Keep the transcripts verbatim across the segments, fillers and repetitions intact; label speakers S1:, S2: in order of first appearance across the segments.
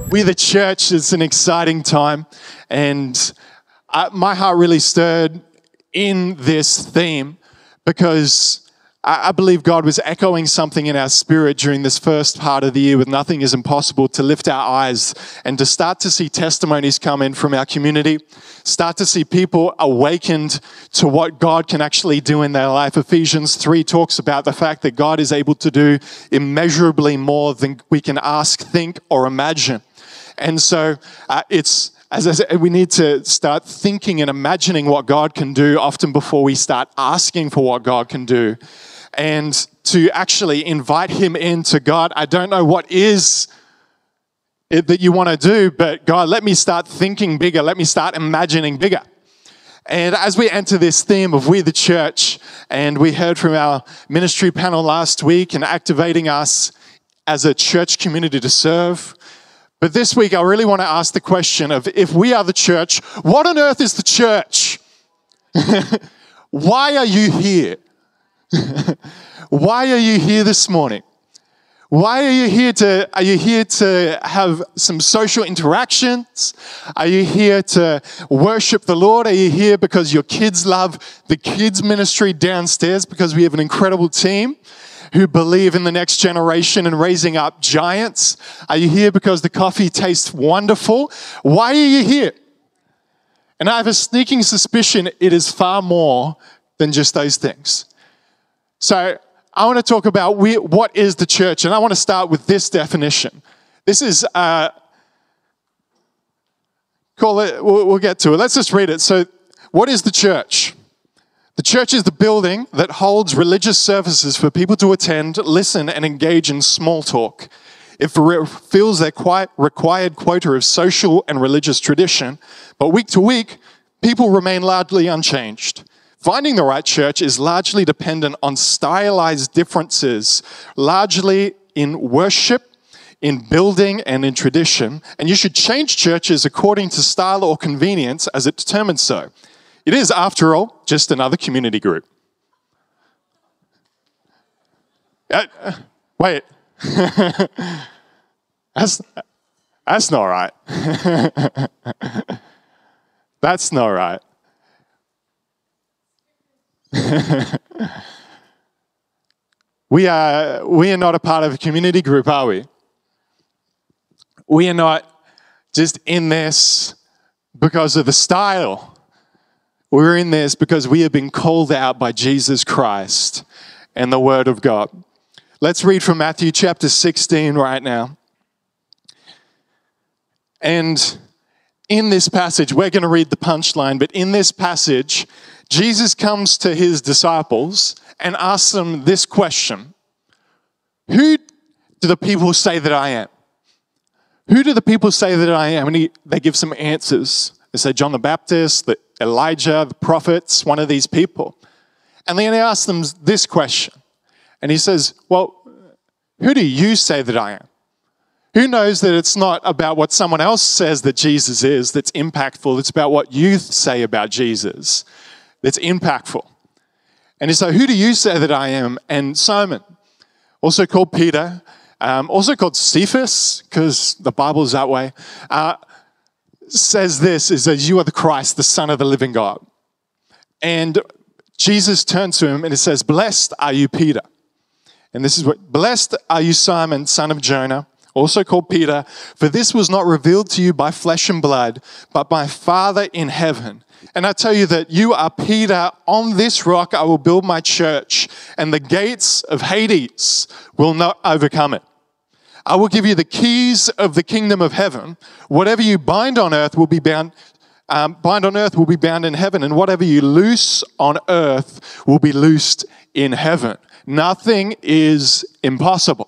S1: We the church, it's an exciting time, and uh, my heart really stirred in this theme because I, I believe God was echoing something in our spirit during this first part of the year with Nothing is Impossible, to lift our eyes and to start to see testimonies come in from our community, start to see people awakened to what God can actually do in their life. Ephesians three talks about the fact that God is able to do immeasurably more than we can ask, think, or imagine. And so uh, it's, as I said, we need to start thinking and imagining what God can do often before we start asking for what God can do. And to actually invite him into God, I don't know what is it that you want to do, but God, let me start thinking bigger. Let me start imagining bigger. And as we enter this theme of We the Church, and we heard from our ministry panel last week and activating us as a church community to serve, but this week, I really want to ask the question of, if we are the church, what on earth is the church? Why are you here? Why are you here this morning? Why are you here to, are you here to have some social interactions? Are you here to worship the Lord? Are you here because your kids love the kids ministry downstairs because we have an incredible team who believe in the next generation and raising up giants? Are you here because the coffee tastes wonderful? Why are you here? And I have a sneaking suspicion it is far more than just those things. So I want to talk about we, what is the church, and I want to start with this definition. This is, uh, call it, we'll, we'll get to it. Let's just read it. So what is the church? The church is the building that holds religious services for people to attend, listen, and engage in small talk. It fulfills their required quota of social and religious tradition, but week to week, people remain largely unchanged. Finding the right church is largely dependent on stylized differences, largely in worship, in building, and in tradition, and you should change churches according to style or convenience as it determines so. It is, after all, just another community group. Uh, uh, wait. that's, that's not right. That's not right. we are we are not a part of a community group, are we? We are not just in this because of the style. We're in this because we have been called out by Jesus Christ and the Word of God. Let's read from Matthew chapter sixteen right now. And in this passage, we're going to read the punchline, but in this passage, Jesus comes to his disciples and asks them this question: who do the people say that I am? Who do the people say that I am? And he, they give some answers. They say John the Baptist, the Elijah, the prophets, one of these people. And then he asks them this question. And he says, well, who do you say that I am? Who knows that it's not about what someone else says that Jesus is that's impactful. It's about what you say about Jesus that's impactful. And he said, who do you say that I am? And Simon, also called Peter, um, also called Cephas, because the Bible's that way, uh, says this, is that you are the Christ, the Son of the living God. And Jesus turns to him and it says, blessed are you, Peter. And this is what, blessed are you, Simon, son of Jonah, also called Peter, for this was not revealed to you by flesh and blood, but by Father in heaven. And I tell you that you are Peter, on this rock I will build my church, and the gates of Hades will not overcome it. I will give you the keys of the kingdom of heaven. Whatever you bind on earth will be bound, um, bind on earth will be bound in heaven, and whatever you loose on earth will be loosed in heaven. Nothing is impossible.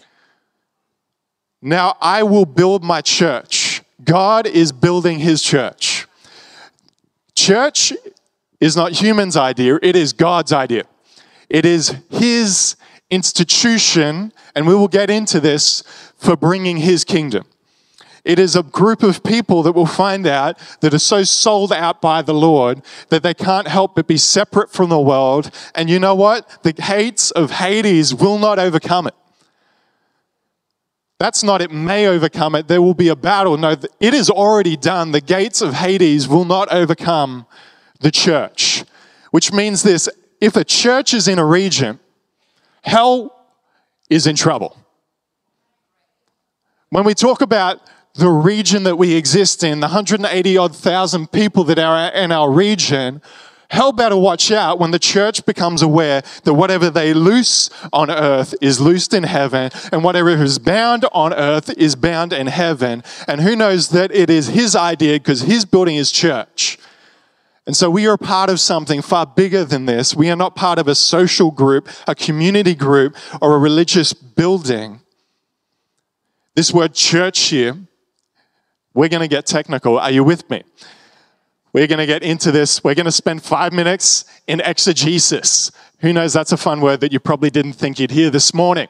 S1: Now I will build my church. God is building his church. Church is not humans' idea, it is God's idea. It is his institution, and we will get into this, for bringing his kingdom. It is a group of people that will find out that are so sold out by the Lord that they can't help but be separate from the world. And you know what? The gates of Hades will not overcome it. That's not, it may overcome it. There will be a battle. No, it is already done. The gates of Hades will not overcome the church. Which means this, if a church is in a region, hell is in trouble. When we talk about the region that we exist in, the one hundred eighty odd thousand people that are in our region, hell better watch out when the church becomes aware that whatever they loose on earth is loosed in heaven, and whatever is bound on earth is bound in heaven. And who knows that it is his idea because he's building his church. And so we are a part of something far bigger than this. We are not part of a social group, a community group, or a religious building. This word church here, we're going to get technical. Are you with me? We're going to get into this. We're going to spend five minutes in exegesis. Who knows, that's a fun word that you probably didn't think you'd hear this morning.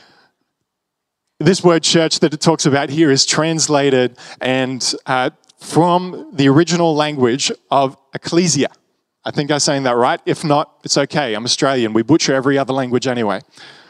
S1: This word church that it talks about here is translated and uh, from the original language of ecclesia. I think I'm saying that right. If not, it's okay. I'm Australian. We butcher every other language anyway.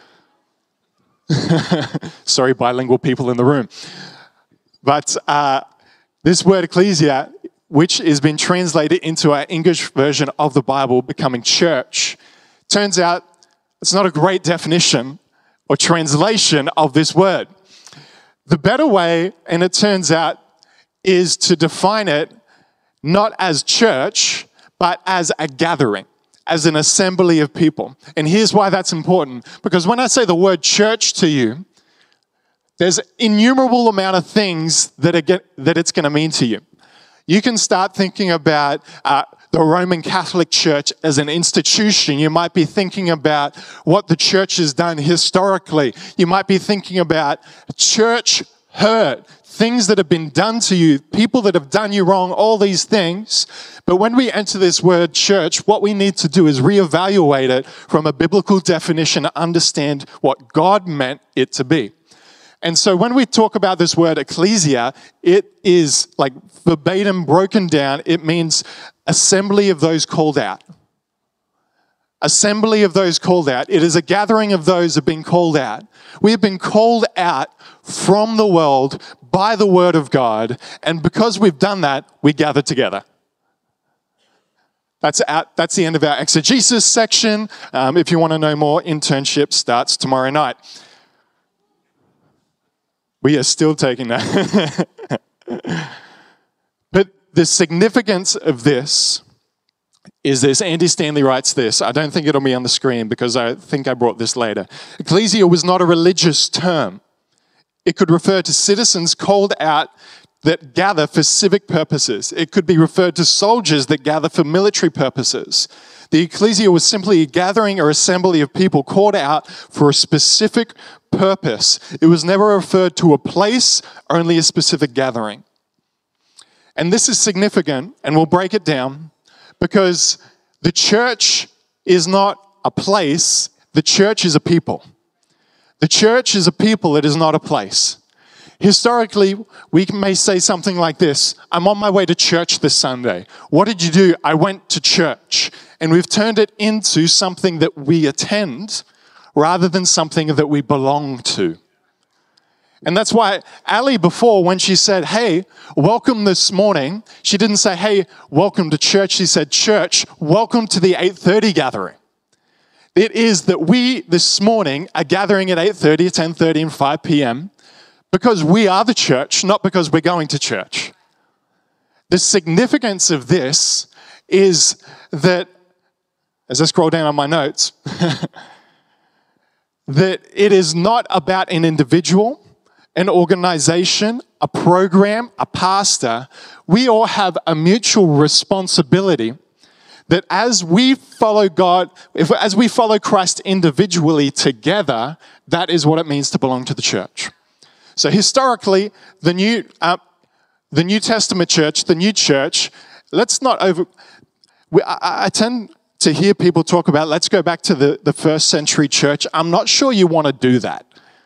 S1: Sorry, bilingual people in the room. But uh, this word ecclesia, which has been translated into our English version of the Bible, becoming church, turns out it's not a great definition or translation of this word. The better way, and it turns out, is to define it not as church, but as a gathering, as an assembly of people. And here's why that's important. Because when I say the word church to you, there's an innumerable amount of things that, are get, that it's going to mean to you. You can start thinking about uh, the Roman Catholic Church as an institution. You might be thinking about what the church has done historically. You might be thinking about church hurt, things that have been done to you, people that have done you wrong, all these things. But when we enter this word church, what we need to do is reevaluate it from a biblical definition to understand what God meant it to be. And so when we talk about this word ecclesia, it is like verbatim broken down. It means assembly of those called out. Assembly of those called out. It is a gathering of those who have been called out. We have been called out from the world by the word of God. And because we've done that, we gather together. That's out, that's the end of our exegesis section. Um, if you want to know more, internship starts tomorrow night. We are still taking that. But the significance of this is this. Andy Stanley writes this. I don't think it'll be on the screen because I think I brought this later. Ecclesia was not a religious term. It could refer to citizens called out that gather for civic purposes. It could be referred to soldiers that gather for military purposes. The ecclesia was simply a gathering or assembly of people called out for a specific purpose. It was never referred to a place, only a specific gathering. And this is significant, and we'll break it down, because the church is not a place, the church is a people. The church is a people, it is not a place. Historically, we may say something like this: I'm on my way to church this Sunday. What did you do? I went to church. And we've turned it into something that we attend rather than something that we belong to. And that's why Ali before, when she said, hey, welcome this morning, she didn't say, hey, welcome to church. She said, church, welcome to the eight thirty gathering. It is that we this morning are gathering at eight thirty, ten thirty, and five p.m. because we are the church, not because we're going to church. The significance of this is that, as I scroll down on my notes, that it is not about an individual, an organization, a program, a pastor. We all have a mutual responsibility that as we follow God, if, as we follow Christ individually together, that is what it means to belong to the church. So historically, the New, uh, the New Testament church, the new church, let's not over... We, I, I tend to hear people talk about, let's go back to the, the first century church. I'm not sure you want to do that.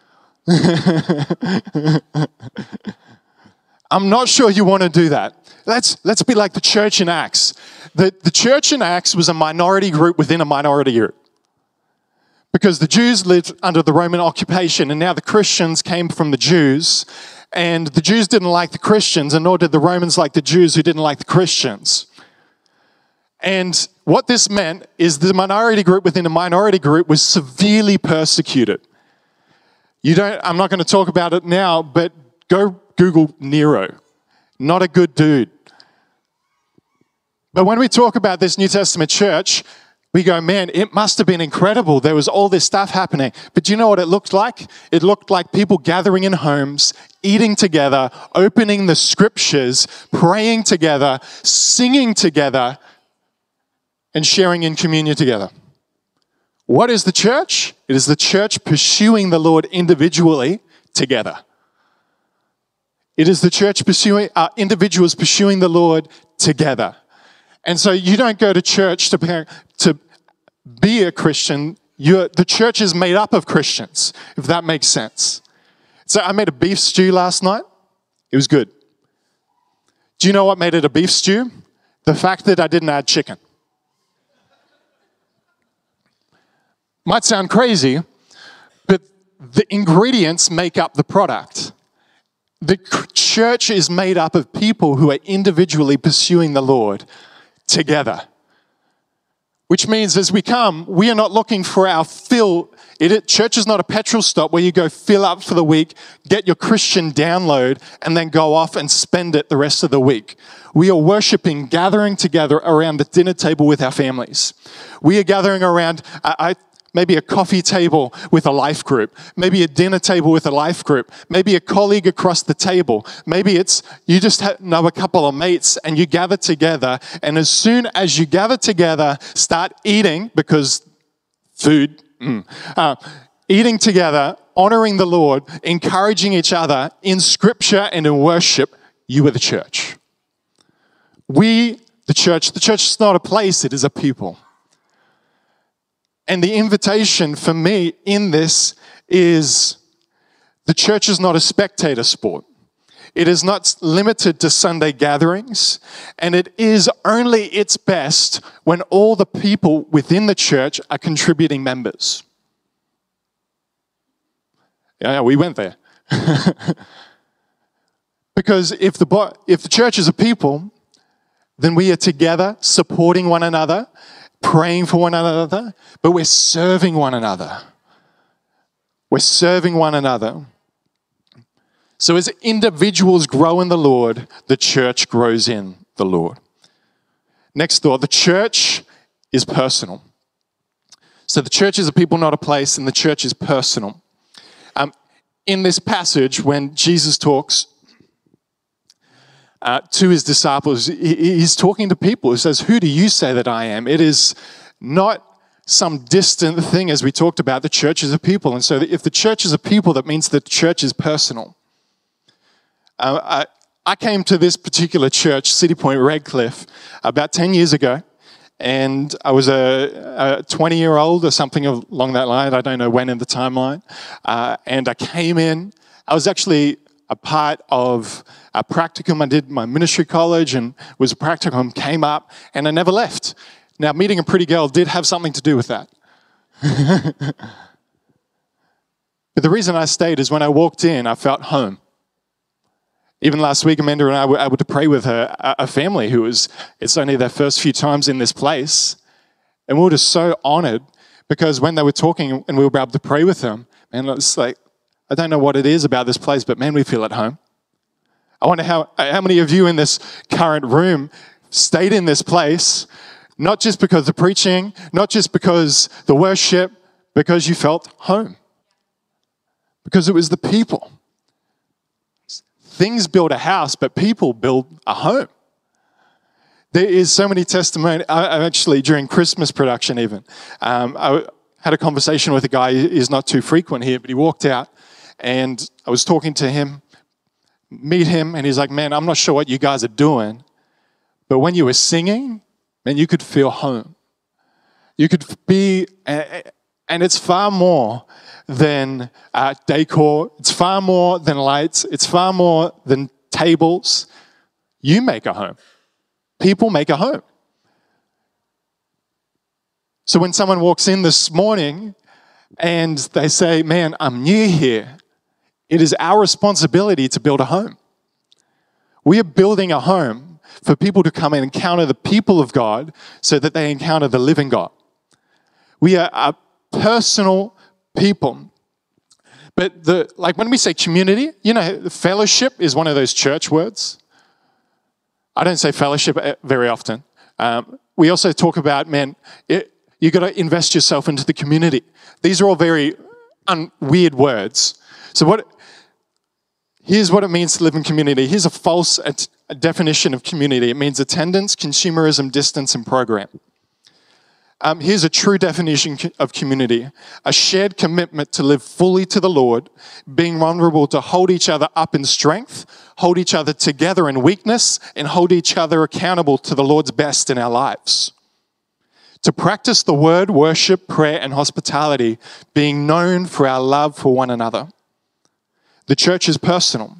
S1: I'm not sure you want to do that. Let's, let's be like the church in Acts. The, the church in Acts was a minority group within a minority group. Because the Jews lived under the Roman occupation, and now the Christians came from the Jews, and the Jews didn't like the Christians, and nor did the Romans like the Jews who didn't like the Christians. And what this meant is the minority group within a minority group was severely persecuted. You don't, I'm not going to talk about it now, but go Google Nero. Not a good dude. But when we talk about this New Testament church, we go, man, it must have been incredible. There was all this stuff happening. But do you know what it looked like? It looked like people gathering in homes, eating together, opening the scriptures, praying together, singing together, and sharing in communion together. What is the church? It is the church pursuing the Lord individually together. It is the church pursuing, uh, individuals pursuing the Lord together. And so you don't go to church to, to be a Christian. You're, the church is made up of Christians, if that makes sense. So I made a beef stew last night. It was good. Do you know what made it a beef stew? The fact that I didn't add chicken. Might sound crazy, but the ingredients make up the product. The church is made up of people who are individually pursuing the Lord together. Which means as we come, we are not looking for our fill. It, church is not a petrol stop where you go fill up for the week, get your Christian download, and then go off and spend it the rest of the week. We are worshiping, gathering together around the dinner table with our families. We are gathering around, I, I maybe a coffee table with a life group, maybe a dinner table with a life group, maybe a colleague across the table. Maybe it's you just know a couple of mates and you gather together, and as soon as you gather together, start eating, because food, mm, uh, eating together, honoring the Lord, encouraging each other in scripture and in worship, you are the church. We, the church, the church is not a place, it is a people. And the invitation for me in this is the church is not a spectator sport. It is not limited to Sunday gatherings, and it is only its best when all the people within the church are contributing members. Yeah, we went there. Because if the, if the church is a people, then we are together supporting one another, praying for one another, but we're serving one another. We're serving one another. So as individuals grow in the Lord, the church grows in the Lord. Next thought, the church is personal. So the church is a people, not a place, and the church is personal. Um, in this passage, when Jesus talks Uh, to his disciples, he, he's talking to people. He says, who do you say that I am? It is not some distant thing, as we talked about. The church is a people. And so if the church is a people, that means the church is personal. Uh, I, I came to this particular church, City Point Redcliffe, about ten years ago. And I was a twenty-year-old or something along that line. I don't know when in the timeline. Uh, and I came in. I was actually a part of a practicum. I did my ministry college and was a practicum, came up, and I never left. Now, meeting a pretty girl did have something to do with that. But the reason I stayed is when I walked in, I felt home. Even last week, Amanda and I were able to pray with her, a family who was, it's only their first few times in this place. And we were just so honored because when they were talking and we were able to pray with them, man, it's like, I don't know what it is about this place, but man, we feel at home. I wonder how, how many of you in this current room stayed in this place, not just because of preaching, not just because the worship, because you felt home. Because it was the people. Things build a house, but people build a home. There is so many testimony. I, actually, during Christmas production even, um, I had a conversation with a guy who's not too frequent here, but he walked out and I was talking to him, meet him, and he's like, man, I'm not sure what you guys are doing, but when you were singing, man, you could feel home. You could be, and it's far more than uh, decor. It's far more than lights. It's far more than tables. You make a home. People make a home. So when someone walks in this morning and they say, man, I'm new here. It is our responsibility to build a home. We are building a home for people to come and encounter the people of God so that they encounter the living God. We are a personal people. But the like when we say community, you know, fellowship is one of those church words. I don't say fellowship very often. Um, we also talk about, man, it, you got to invest yourself into the community. These are all very un- weird words. So what? Here's what it means to live in community. Here's a false at- a definition of community. It means attendance, consumerism, distance, and program. Um, here's a true definition of community. A shared commitment to live fully to the Lord, being vulnerable to hold each other up in strength, hold each other together in weakness, and hold each other accountable to the Lord's best in our lives. To practice the word, worship, prayer, and hospitality, being known for our love for one another. The church is personal.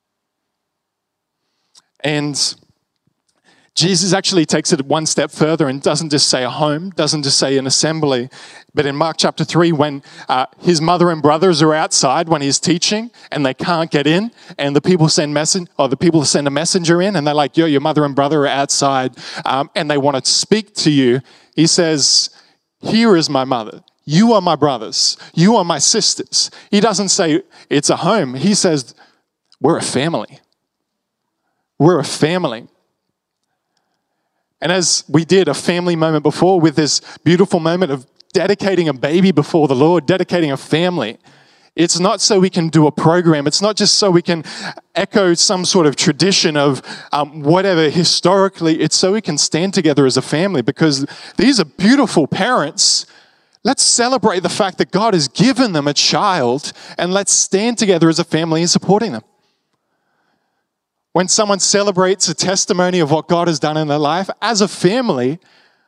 S1: And Jesus actually takes it one step further and doesn't just say a home, doesn't just say an assembly. But in Mark chapter three, when uh, his mother and brothers are outside when he's teaching and they can't get in, and the people send message, or the people send a messenger in, and they're like, yo, your mother and brother are outside, um, and they want to speak to you. He says, here is my mother. You are my brothers. You are my sisters. He doesn't say it's a home. He says, we're a family. We're a family. And as we did a family moment before with this beautiful moment of dedicating a baby before the Lord, dedicating a family, it's not so we can do a program. It's not just so we can echo some sort of tradition of um, whatever historically. It's so we can stand together as a family because these are beautiful parents. Let's celebrate the fact that God has given them a child, and let's stand together as a family in supporting them. When someone celebrates a testimony of what God has done in their life, as a family,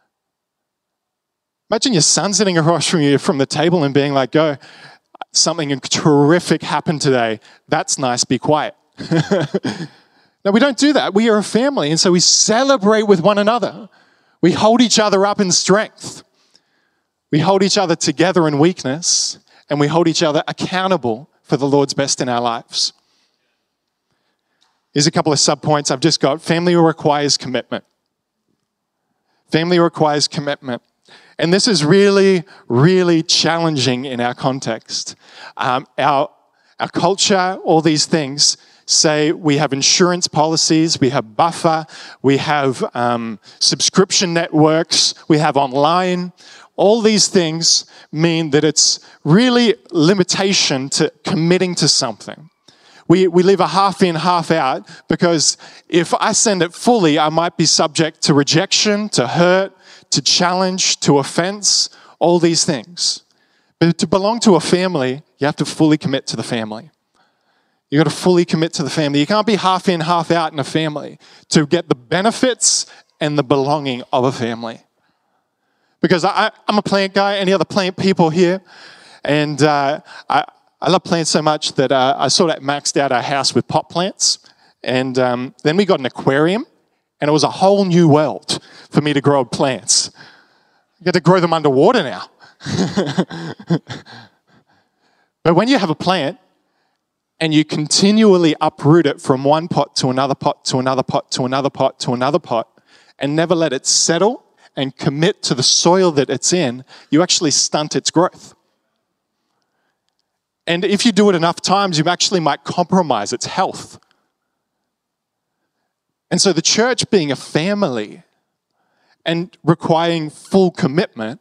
S1: imagine your son sitting across from you from the table and being like, go, something terrific happened today. That's nice, be quiet. No, we don't do that. We are a family, and so we celebrate with one another. We hold each other up in strength. We hold each other together in weakness, and we hold each other accountable for the Lord's best in our lives. Here's a couple of subpoints I've just got. Family requires commitment. Family requires commitment. And this is really, really challenging in our context. Um, our, our culture, all these things say we have insurance policies, we have buffer, we have um, subscription networks, we have online. All these things mean that it's really limitation to committing to something. We we live a half in, half out, because if I send it fully, I might be subject to rejection, to hurt, to challenge, to offense, all these things. But to belong to a family, you have to fully commit to the family. You got to fully commit to the family. You can't be half in, half out in a family to get the benefits and the belonging of a family. Because I, I'm a plant guy, any other plant people here, and uh, I, I love plants so much that uh, I sort of maxed out our house with pot plants. And um, then we got an aquarium, and it was a whole new world for me to grow plants. I get to grow them underwater now. But when you have a plant, and you continually uproot it from one pot to another pot to another pot to another pot to another pot, and never let it settle and commit to the soil that it's in, you actually stunt its growth. And if you do it enough times, you actually might compromise its health. And so the church being a family and requiring full commitment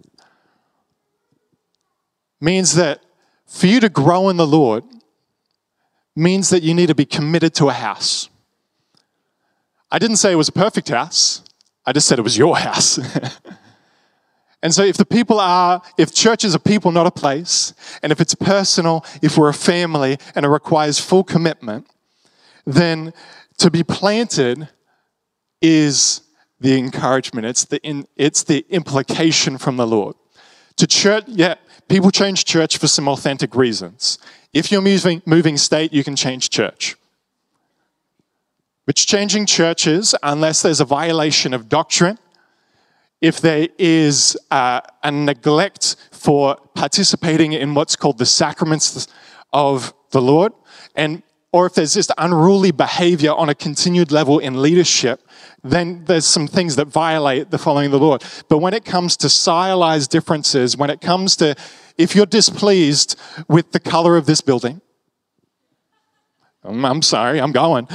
S1: means that for you to grow in the Lord means that you need to be committed to a house. I didn't say it was a perfect house. I just said it was your house. And so if the people are, if church is a people, not a place, and if it's personal, if we're a family and it requires full commitment, then to be planted is the encouragement. It's the in, it's the implication from the Lord. To church, yeah, people change church for some authentic reasons. If you're moving, moving state, you can change church. But changing churches, unless there's a violation of doctrine, if there is uh, a neglect for participating in what's called the sacraments of the Lord, and or if there's just unruly behavior on a continued level in leadership, then there's some things that violate the following of the Lord. But when it comes to stylized differences, when it comes to, if you're displeased with the color of this building, I'm sorry, I'm going.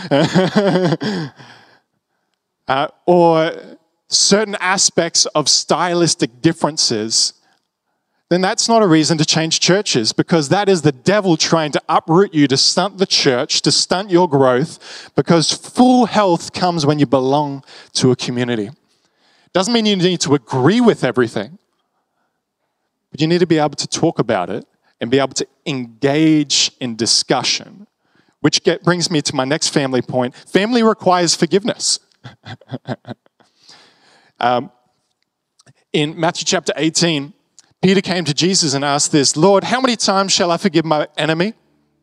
S1: uh, or certain aspects of stylistic differences, then that's not a reason to change churches, because that is the devil trying to uproot you, to stunt the church, to stunt your growth, because full health comes when you belong to a community. Doesn't mean you need to agree with everything, but you need to be able to talk about it and be able to engage in discussion, which get, brings me to my next family point. Family requires forgiveness. um, in Matthew chapter eighteen, Peter came to Jesus and asked this, Lord, how many times shall I forgive my enemy?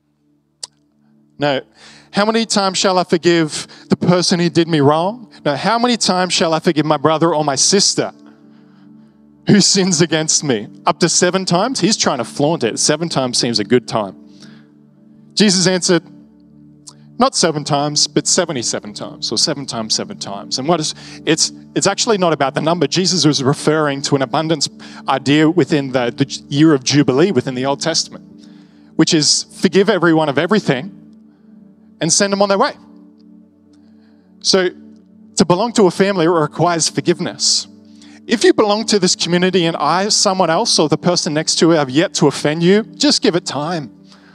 S1: No. How many times shall I forgive the person who did me wrong? No. How many times shall I forgive my brother or my sister who sins against me? Up to seven times? He's trying to flaunt it. Seven times seems a good time. Jesus answered, not seven times, but seventy-seven times, or seven times seven times. And what is, it's it's actually not about the number. Jesus was referring to an abundance idea within the, the year of Jubilee within the Old Testament, which is forgive everyone of everything and send them on their way. So to belong to a family requires forgiveness. If you belong to this community and I, someone else, or the person next to it have yet to offend you, just give it time.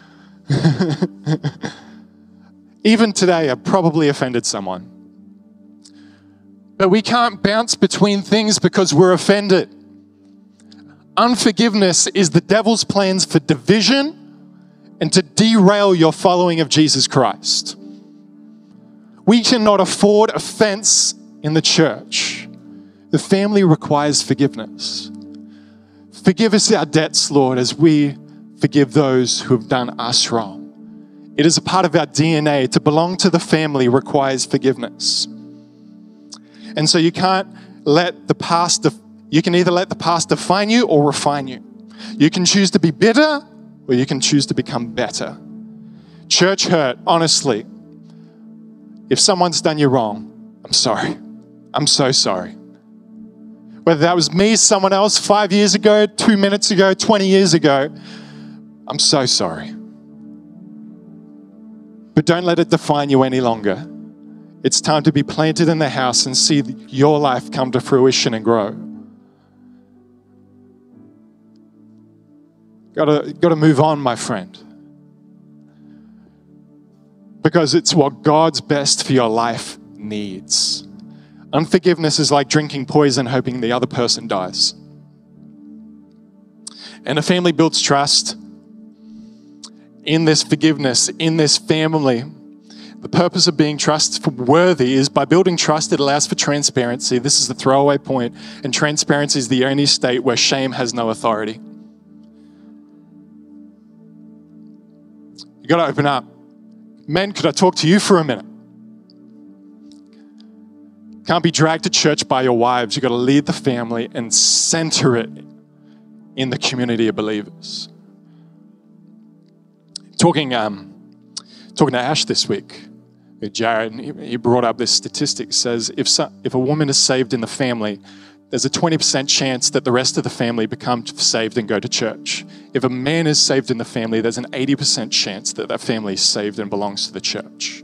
S1: Even today, I've probably offended someone. But we can't bounce between things because we're offended. Unforgiveness is the devil's plans for division and to derail your following of Jesus Christ. We cannot afford offense in the church. The family requires forgiveness. Forgive us our debts, Lord, as we forgive those who have done us wrong. It is a part of our D N A. To belong to the family requires forgiveness. And so you can't let the past, def- you can either let the past define you or refine you. You can choose to be bitter or you can choose to become better. Church hurt, honestly. If someone's done you wrong, I'm sorry. I'm so sorry. Whether that was me, someone else, five years ago, two minutes ago, twenty years ago, I'm so sorry. But don't let it define you any longer. It's time to be planted in the house and see your life come to fruition and grow. Gotta, gotta move on, my friend. Because it's what God's best for your life needs. Unforgiveness is like drinking poison, hoping the other person dies. And a family builds trust in this forgiveness, in this family. The purpose of being trustworthy is by building trust, it allows for transparency. This is the throwaway point. And transparency is the only state where shame has no authority. You got to open up. Men, could I talk to you for a minute? Can't be dragged to church by your wives. You got to lead the family and center it in the community of believers. Talking, um, talking to Ash this week, Jared, he brought up this statistic. Says if so, if a woman is saved in the family, there's a twenty percent chance that the rest of the family become saved and go to church. If a man is saved in the family, there's an eighty percent chance that that family is saved and belongs to the church.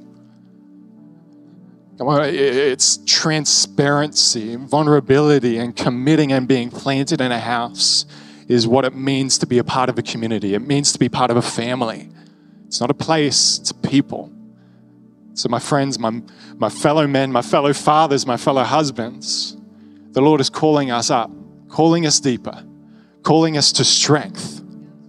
S1: Come on, it's transparency, vulnerability, and committing and being planted in a house is what it means to be a part of a community. It means to be part of a family. It's not a place, it's a people. So my friends, my, my fellow men, my fellow fathers, my fellow husbands, the Lord is calling us up, calling us deeper, calling us to strength.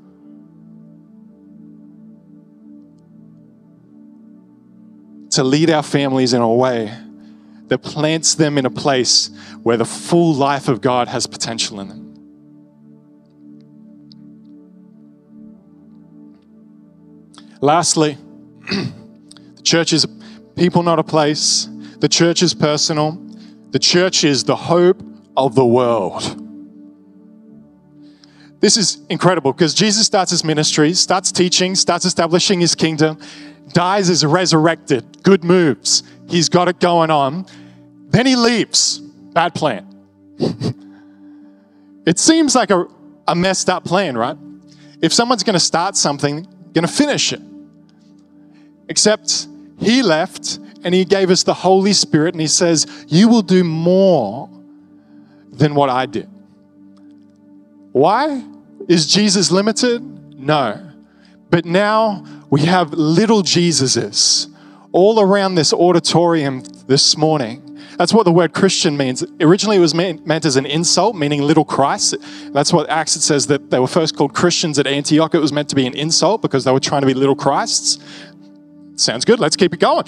S1: To lead our families in a way that plants them in a place where the full life of God has potential in them. Lastly, the church is people, not a place. The church is personal. The church is the hope of the world. This is incredible because Jesus starts his ministry, starts teaching, starts establishing his kingdom, dies, is resurrected, good moves. He's got it going on. Then he leaves. Bad plan. It seems like a, a messed up plan, right? If someone's going to start something, going to finish it. Except he left and he gave us the Holy Spirit and he says, you will do more than what I did. Why? Is Jesus limited? No. But now we have little Jesuses all around this auditorium this morning. That's what the word Christian means. Originally, it was meant, meant as an insult, meaning little Christ. That's what Acts, it says that they were first called Christians at Antioch. It was meant to be an insult because they were trying to be little Christs. Sounds good. Let's keep it going.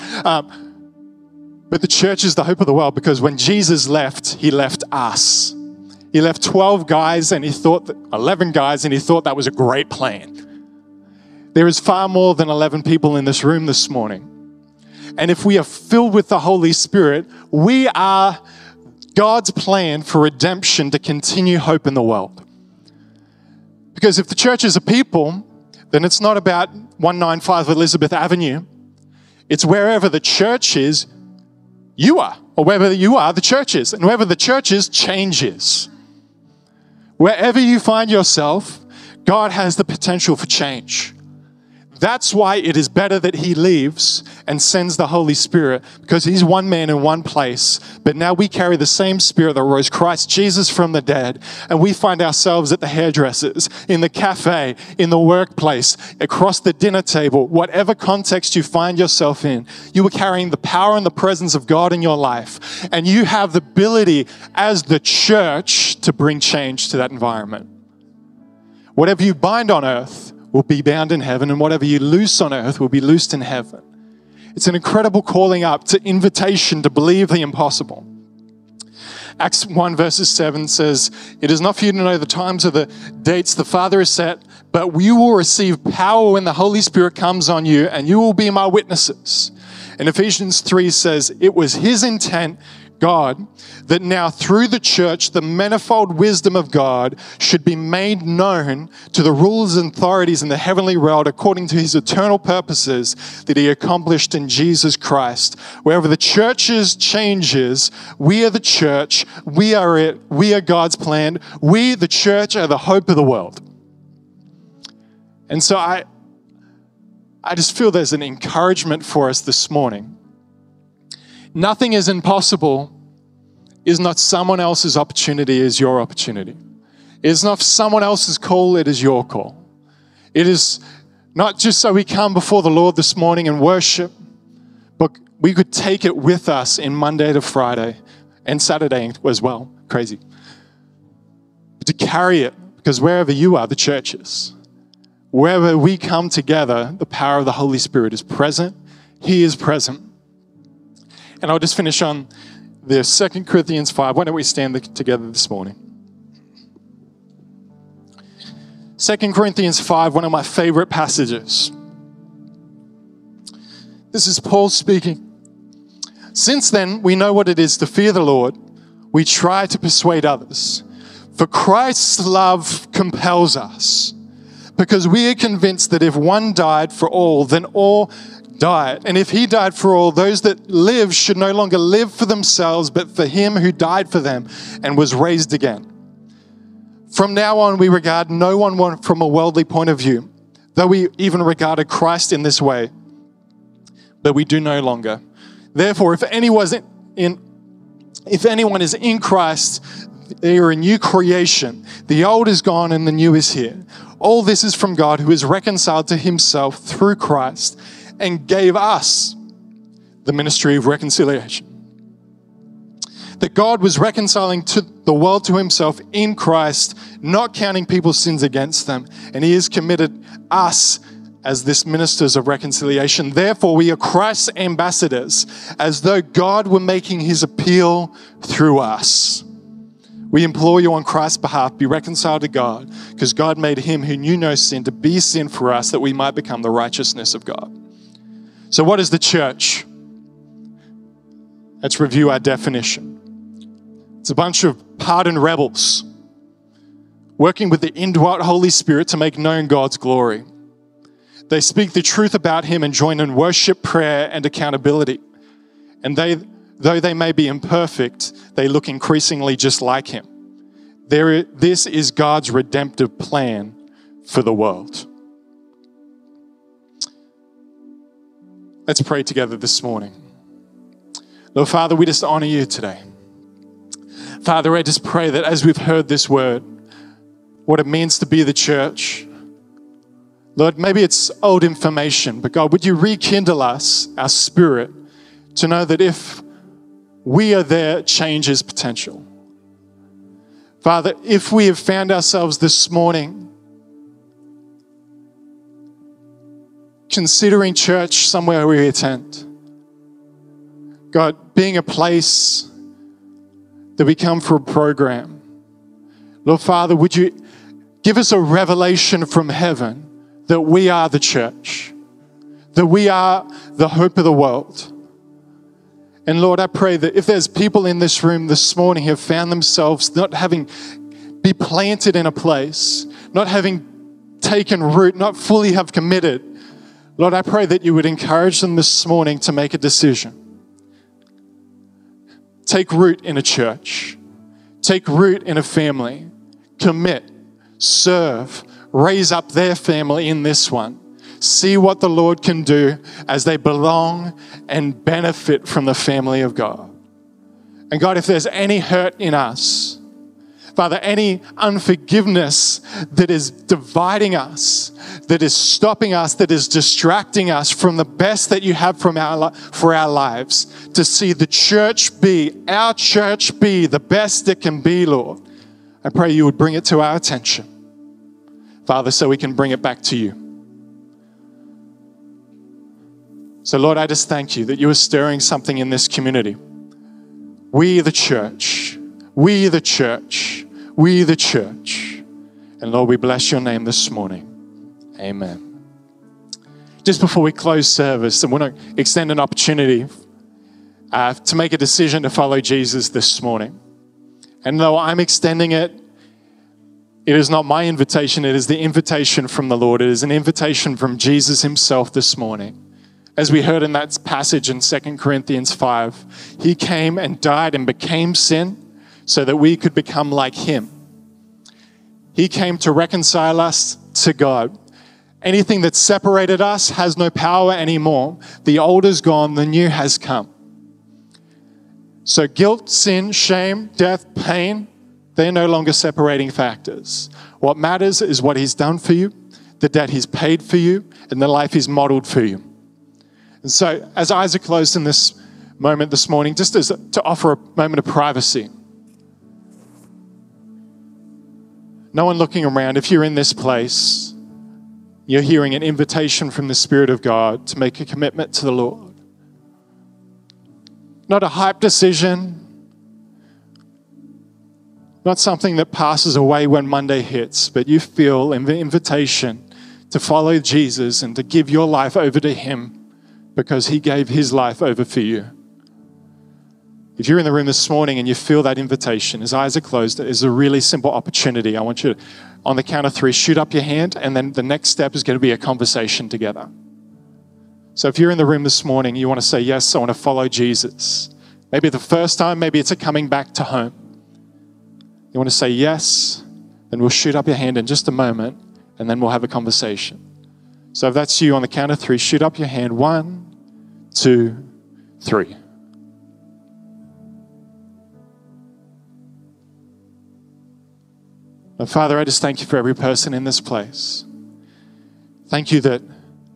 S1: Um, but the church is the hope of the world because when Jesus left, he left us. He left twelve guys and he thought, that, eleven guys, and he thought that was a great plan. There is far more than eleven people in this room this morning. And if we are filled with the Holy Spirit, we are God's plan for redemption to continue hope in the world. Because if the church is a people, then it's not about one ninety-five Elizabeth Avenue. It's wherever the church is, you are. Or wherever you are, the church is. And wherever the church is, change is. Wherever you find yourself, God has the potential for change. That's why it is better that he leaves and sends the Holy Spirit, because he's one man in one place. But now we carry the same Spirit that rose Christ Jesus from the dead, and we find ourselves at the hairdressers, in the cafe, in the workplace, across the dinner table, whatever context you find yourself in. You are carrying the power and the presence of God in your life, and you have the ability as the church to bring change to that environment. Whatever you bind on earth will be bound in heaven, and whatever you loose on earth will be loosed in heaven. It's an incredible calling up to invitation to believe the impossible. Acts one verses seven says, it is not for you to know the times or the dates the Father has set, but you will receive power when the Holy Spirit comes on you, and you will be my witnesses. And Ephesians three says, it was his intent, God, that now through the church, the manifold wisdom of God should be made known to the rulers and authorities in the heavenly realm according to his eternal purposes that he accomplished in Jesus Christ. Wherever the church's changes, we are the church, we are it, we are God's plan, we, the church, are the hope of the world. And so I, I just feel there's an encouragement for us this morning. Nothing is impossible is not someone else's opportunity, is your opportunity. It is not someone else's call, it is your call. It is not just so we come before the Lord this morning and worship, but we could take it with us in Monday to Friday and Saturday as well. Crazy. But to carry it, because wherever you are, the church is. Wherever we come together, the power of the Holy Spirit is present. He is present. And I'll just finish on the Second Corinthians five. Why don't we stand together this morning? Second Corinthians five, one of my favorite passages. This is Paul speaking. Since then, we know what it is to fear the Lord. We try to persuade others. For Christ's love compels us, because we are convinced that if one died for all, then all died. And if he died for all, those that live should no longer live for themselves, but for him who died for them and was raised again. From now on, we regard no one from a worldly point of view, though we even regarded Christ in this way, but we do no longer. Therefore, if anyone is in, if anyone is in Christ, they are a new creation. The old is gone and the new is here. All this is from God, who is reconciled to himself through Christ and gave us the ministry of reconciliation. That God was reconciling to the world to himself in Christ, not counting people's sins against them. And he has committed us as this ministers of reconciliation. Therefore, we are Christ's ambassadors, as though God were making his appeal through us. We implore you on Christ's behalf, be reconciled to God, because God made him who knew no sin to be sin for us, that we might become the righteousness of God. So what is the church? Let's review our definition. It's a bunch of pardoned rebels. working with the indwelt Holy Spirit to make known God's glory. They speak the truth about him and join in worship, prayer, and accountability. And they, though they may be imperfect, they look increasingly just like him. There, this is God's redemptive plan for the world. Let's pray together this morning. Lord Father, we just honor you today. Father, I just pray that as we've heard this word, what it means to be the church, Lord, maybe it's old information, but God, would you rekindle us, our spirit, to know that if we are there, change is potential. Father, if we have found ourselves this morning considering church somewhere we attend, God, being a place that we come for a program, Lord Father, would you give us a revelation from heaven that we are the church, that we are the hope of the world. And Lord, I pray that if there's people in this room this morning who have found themselves not having be planted in a place, not having taken root, not fully have committed, Lord, I pray that you would encourage them this morning to make a decision. Take root in a church. Take root in a family. Commit, serve, raise up their family in this one. See what the Lord can do as they belong and benefit from the family of God. And God, if there's any hurt in us, Father, any unforgiveness that is dividing us, that is stopping us, that is distracting us from the best that you have from our, for our lives, to see the church be, our church be the best it can be, Lord, I pray you would bring it to our attention, Father, so we can bring it back to you. So, Lord, I just thank you that you are stirring something in this community. We, the church, we, the church, we, the church. And Lord, we bless your name this morning. Amen. Just before we close service, I want to extend an opportunity uh, to make a decision to follow Jesus this morning. And though I'm extending it, it is not my invitation, it is the invitation from the Lord. It is an invitation from Jesus himself this morning. As we heard in that passage in Second Corinthians five, he came and died and became sin so that we could become like him. He came to reconcile us to God. Anything that separated us has no power anymore. The old is gone, the new has come. So guilt, sin, shame, death, pain, they're no longer separating factors. What matters is what he's done for you, the debt he's paid for you, and the life he's modeled for you. And so as eyes are closed in this moment this morning, just as to offer a moment of privacy. No one looking around. If you're in this place, you're hearing an invitation from the Spirit of God to make a commitment to the Lord. Not a hype decision, not something that passes away when Monday hits, but you feel an invitation to follow Jesus and to give your life over to him because he gave his life over for you. If you're in the room this morning and you feel that invitation, as eyes are closed, it is a really simple opportunity. I want you to, on the count of three, shoot up your hand, and then the next step is going to be a conversation together. So if you're in the room this morning, you want to say, yes, I want to follow Jesus. Maybe the first time, maybe it's a coming back to home. You want to say yes, then we'll shoot up your hand in just a moment, and then we'll have a conversation. So if that's you, on the count of three, shoot up your hand. One, two, three. And Father, I just thank you for every person in this place. Thank you that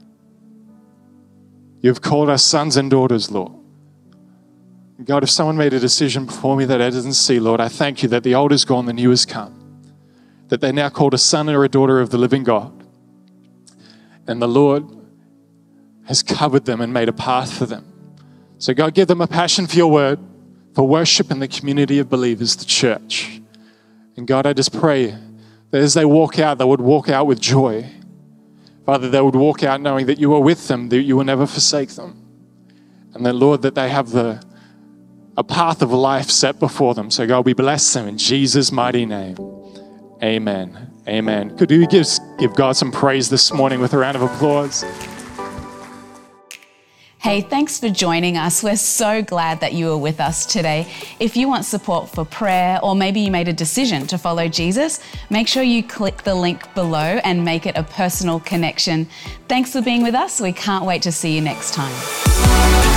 S1: you've called us sons and daughters, Lord. God, if someone made a decision before me that I didn't see, Lord, I thank you that the old is gone, the new has come. That they're now called a son or a daughter of the living God. And the Lord has covered them and made a path for them. So God, give them a passion for your word, for worship in the community of believers, the church. And God, I just pray that as they walk out, they would walk out with joy. Father, they would walk out knowing that you are with them, that you will never forsake them. And that, Lord, that they have the a path of life set before them. So God, we bless them in Jesus' mighty name. Amen. Amen. Could we give, give God some praise this morning with a round of applause?
S2: Hey, thanks for joining us. We're so glad that you were with us today. If you want support for prayer, or maybe you made a decision to follow Jesus, make sure you click the link below and make it a personal connection. Thanks for being with us. We can't wait to see you next time.